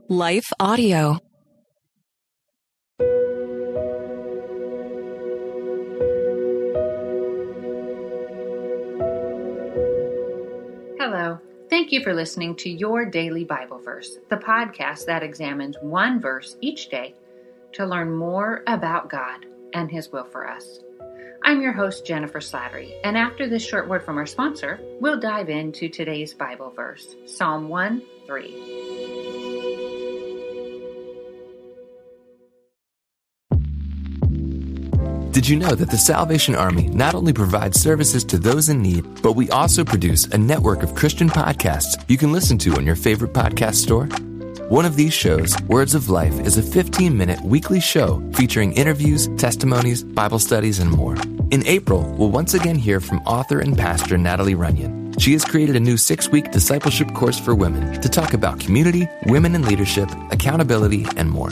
Life Audio. Hello. Thank you for listening to Your Daily Bible Verse, the podcast that examines one verse each day to learn more about God and His will for us. I'm your host, Jennifer Slattery, and after this short word from our sponsor, we'll dive into today's Bible verse, Psalm 1:3. Did you know that the Salvation Army not only provides services to those in need, but we also produce a network of Christian podcasts you can listen to on your favorite podcast store? One of these shows, Words of Life, is a 15-minute weekly show featuring interviews, testimonies, Bible studies, and more. In April, we'll once again hear from author and pastor Natalie Runyon. She has created a new 6-week discipleship course for women to talk about community, women in leadership, accountability, and more.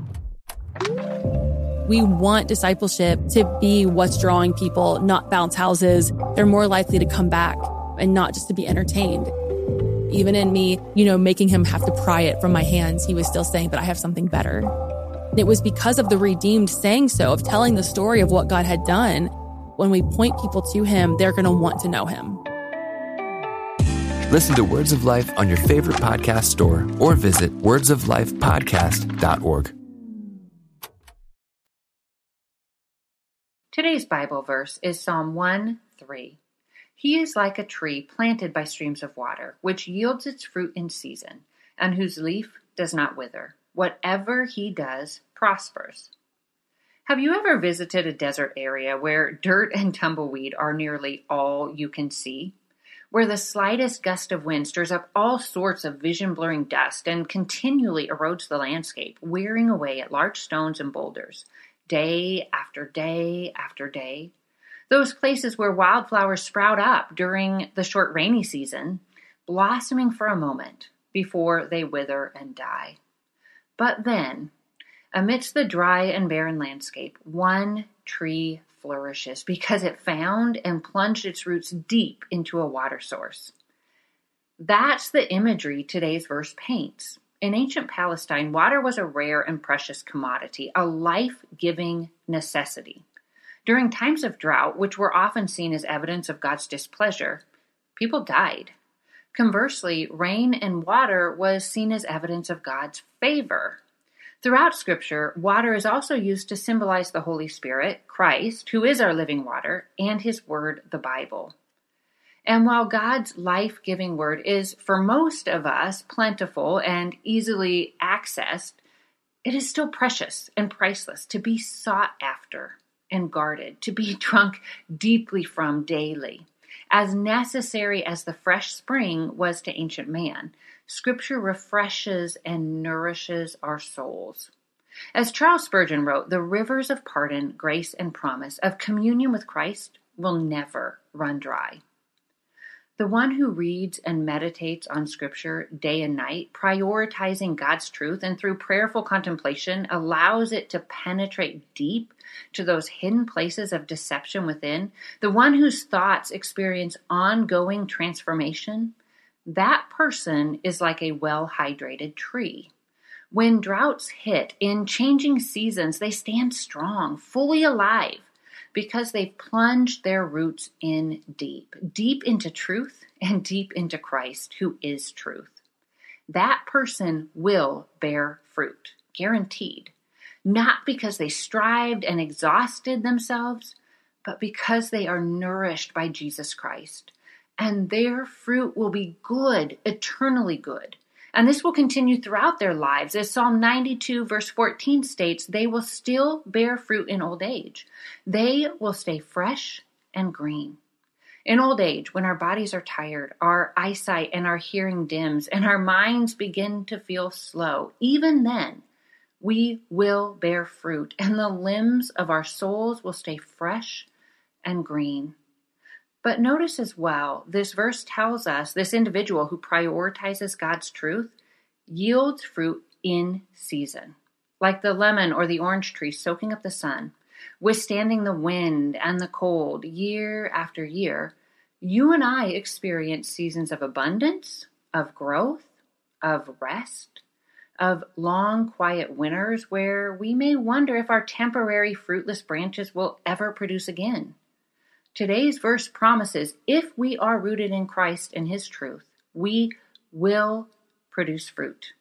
We want discipleship to be what's drawing people, not bounce houses. They're more likely to come back and not just to be entertained. Even in me, making him have to pry it from my hands, he was still saying, but I have something better. And it was because of the redeemed saying so, of telling the story of what God had done. When we point people to him, they're going to want to know him. Listen to Words of Life on your favorite podcast store or visit wordsoflifepodcast.org. Today's Bible verse is Psalm 1:3. He is like a tree planted by streams of water, which yields its fruit in season, and whose leaf does not wither. Whatever he does prospers. Have you ever visited a desert area where dirt and tumbleweed are nearly all you can see? Where the slightest gust of wind stirs up all sorts of vision-blurring dust and continually erodes the landscape, wearing away at large stones and boulders, day after day after day. Those places where wildflowers sprout up during the short rainy season, blossoming for a moment before they wither and die. But then, amidst the dry and barren landscape, one tree flourishes because it found and plunged its roots deep into a water source. That's the imagery today's verse paints. In ancient Palestine, water was a rare and precious commodity, a life-giving necessity. During times of drought, which were often seen as evidence of God's displeasure, people died. Conversely, rain and water was seen as evidence of God's favor. Throughout Scripture, water is also used to symbolize the Holy Spirit, Christ, who is our living water, and His Word, the Bible. And while God's life-giving word is, for most of us, plentiful and easily accessed, it is still precious and priceless to be sought after and guarded, to be drunk deeply from daily. As necessary as the fresh spring was to ancient man, Scripture refreshes and nourishes our souls. As Charles Spurgeon wrote, the rivers of pardon, grace, and promise of communion with Christ will never run dry. The one who reads and meditates on Scripture day and night, prioritizing God's truth, and through prayerful contemplation allows it to penetrate deep to those hidden places of deception within, the one whose thoughts experience ongoing transformation, that person is like a well-hydrated tree. When droughts hit in changing seasons, they stand strong, fully alive, because they've plunged their roots in deep into truth and deep into Christ, who is truth. That person will bear fruit, guaranteed, not because they strived and exhausted themselves, but because they are nourished by Jesus Christ. And their fruit will be good, eternally good. And this will continue throughout their lives. As Psalm 92 verse 14 states, they will still bear fruit in old age. They will stay fresh and green. In old age, when our bodies are tired, our eyesight and our hearing dims, and our minds begin to feel slow, even then, we will bear fruit, and the limbs of our souls will stay fresh and green. But notice as well, this verse tells us this individual who prioritizes God's truth yields fruit in season, like the lemon or the orange tree soaking up the sun, withstanding the wind and the cold year after year. You and I experience seasons of abundance, of growth, of rest, of long, quiet winters where we may wonder if our temporary fruitless branches will ever produce again. Today's verse promises if we are rooted in Christ and His truth, we will produce fruit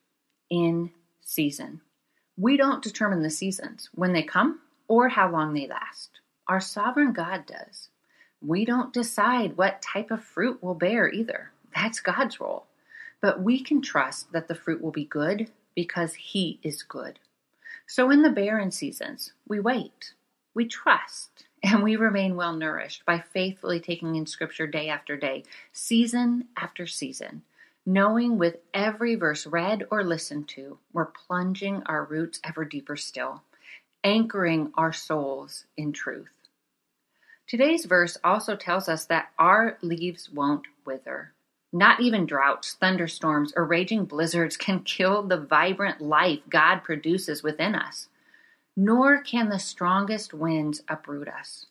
in season. We don't determine the seasons, when they come, or how long they last. Our sovereign God does. We don't decide what type of fruit we'll bear either. That's God's role. But we can trust that the fruit will be good because He is good. So in the barren seasons, we wait, we trust, and we remain well nourished by faithfully taking in Scripture day after day, season after season, knowing with every verse read or listened to, we're plunging our roots ever deeper still, anchoring our souls in truth. Today's verse also tells us that our leaves won't wither. Not even droughts, thunderstorms, or raging blizzards can kill the vibrant life God produces within us. Nor can the strongest winds uproot us.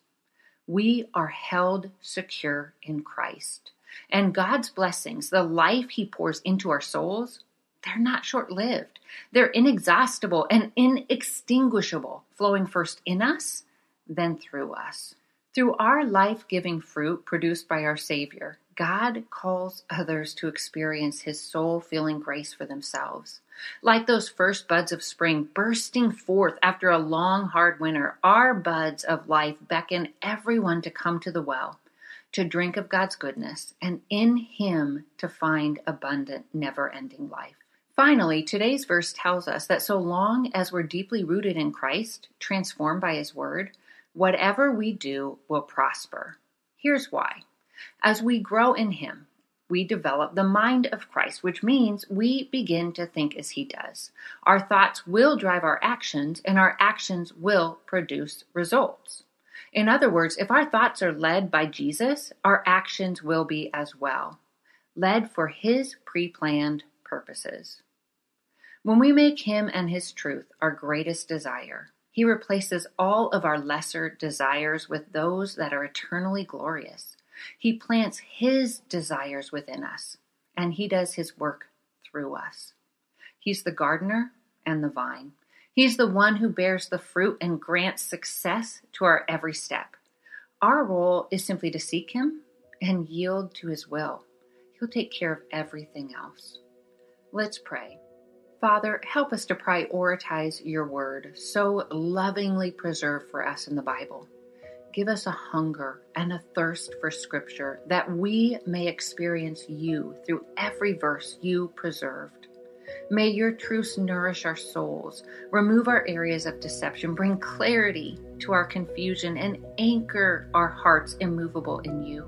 We are held secure in Christ. And God's blessings, the life He pours into our souls, they're not short-lived. They're inexhaustible and inextinguishable, flowing first in us, then through us. Through our life-giving fruit produced by our Savior, God calls others to experience His soul-filling grace for themselves. Like those first buds of spring bursting forth after a long, hard winter, our buds of life beckon everyone to come to the well, to drink of God's goodness, and in Him to find abundant, never-ending life. Finally, today's verse tells us that so long as we're deeply rooted in Christ, transformed by His Word, whatever we do will prosper. Here's why. As we grow in Him, we develop the mind of Christ, which means we begin to think as He does. Our thoughts will drive our actions, and our actions will produce results. In other words, if our thoughts are led by Jesus, our actions will be as well, led for His pre-planned purposes. When we make Him and His truth our greatest desire, He replaces all of our lesser desires with those that are eternally glorious. He plants His desires within us, and He does His work through us. He's the gardener and the vine. He's the one who bears the fruit and grants success to our every step. Our role is simply to seek Him and yield to His will. He'll take care of everything else. Let's pray. Father, help us to prioritize your word, so lovingly preserved for us in the Bible. Give us a hunger and a thirst for Scripture that we may experience you through every verse you preserved. May your truths nourish our souls, remove our areas of deception, bring clarity to our confusion, and anchor our hearts immovable in you.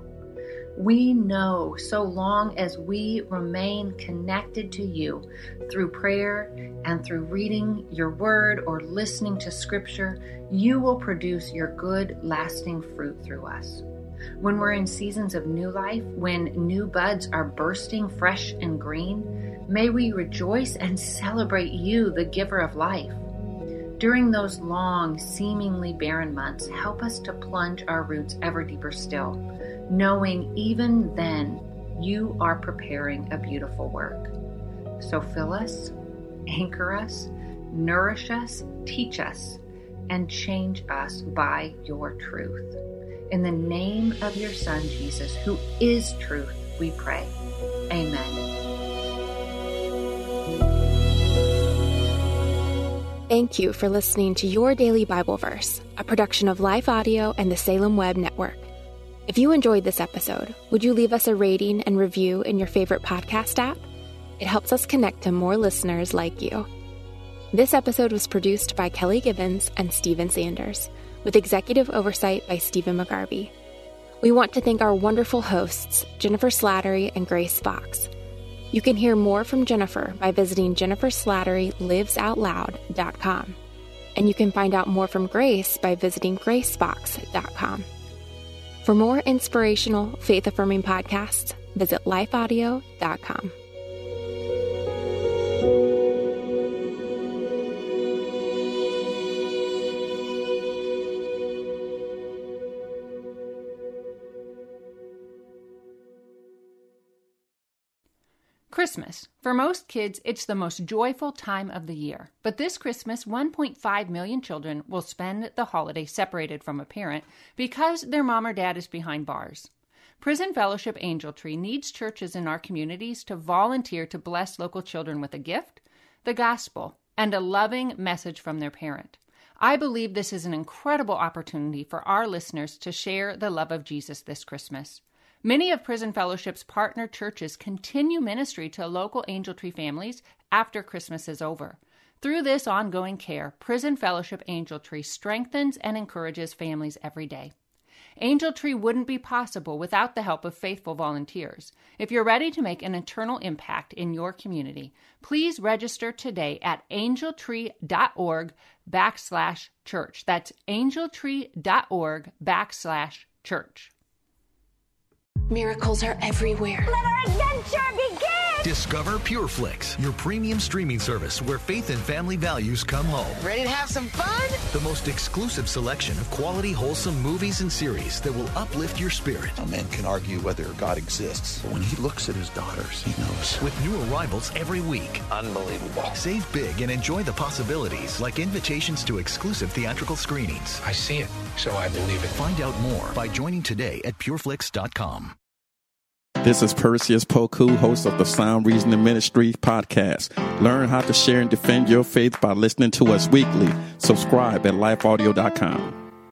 We know so long as we remain connected to you through prayer and through reading your word or listening to Scripture, you will produce your good, lasting fruit through us. When we're in seasons of new life, when new buds are bursting fresh and green, may we rejoice and celebrate you, the giver of life. During those long, seemingly barren months, help us to plunge our roots ever deeper still, knowing even then you are preparing a beautiful work. So fill us, anchor us, nourish us, teach us, and change us by your truth. In the name of your Son, Jesus, who is truth, we pray. Amen. Thank you for listening to Your Daily Bible Verse, a production of Life Audio and the Salem Web Network. If you enjoyed this episode, would you leave us a rating and review in your favorite podcast app? It helps us connect to more listeners like you. This episode was produced by Kelly Gibbons and Stephen Sanders, with executive oversight by Stephen McGarvey. We want to thank our wonderful hosts, Jennifer Slattery and Grace Fox. You can hear more from Jennifer by visiting jenniferslatterylivesoutloud.com. And you can find out more from Grace by visiting gracefox.com. For more inspirational, faith-affirming podcasts, visit lifeaudio.com. Chris Christmas. For most kids, it's the most joyful time of the year. But this Christmas, 1.5 million children will spend the holiday separated from a parent because their mom or dad is behind bars. Prison Fellowship Angel Tree needs churches in our communities to volunteer to bless local children with a gift, the gospel, and a loving message from their parent. I believe this is an incredible opportunity for our listeners to share the love of Jesus this Christmas. Many of Prison Fellowship's partner churches continue ministry to local Angel Tree families after Christmas is over. Through this ongoing care, Prison Fellowship Angel Tree strengthens and encourages families every day. Angel Tree wouldn't be possible without the help of faithful volunteers. If you're ready to make an eternal impact in your community, please register today at angeltree.org/church. That's angeltree.org/church. Miracles are everywhere. Let our adventure begin! Discover PureFlix, your premium streaming service where faith and family values come home. Ready to have some fun? The most exclusive selection of quality, wholesome movies and series that will uplift your spirit. A man can argue whether God exists, but when he looks at his daughters, he knows. With new arrivals every week. Unbelievable. Save big and enjoy the possibilities, like invitations to exclusive theatrical screenings. I see it, so I believe it. Find out more by joining today at pureflix.com. This is Perseus Poku, host of the Sound Reasoning Ministry podcast. Learn how to share and defend your faith by listening to us weekly. Subscribe at lifeaudio.com.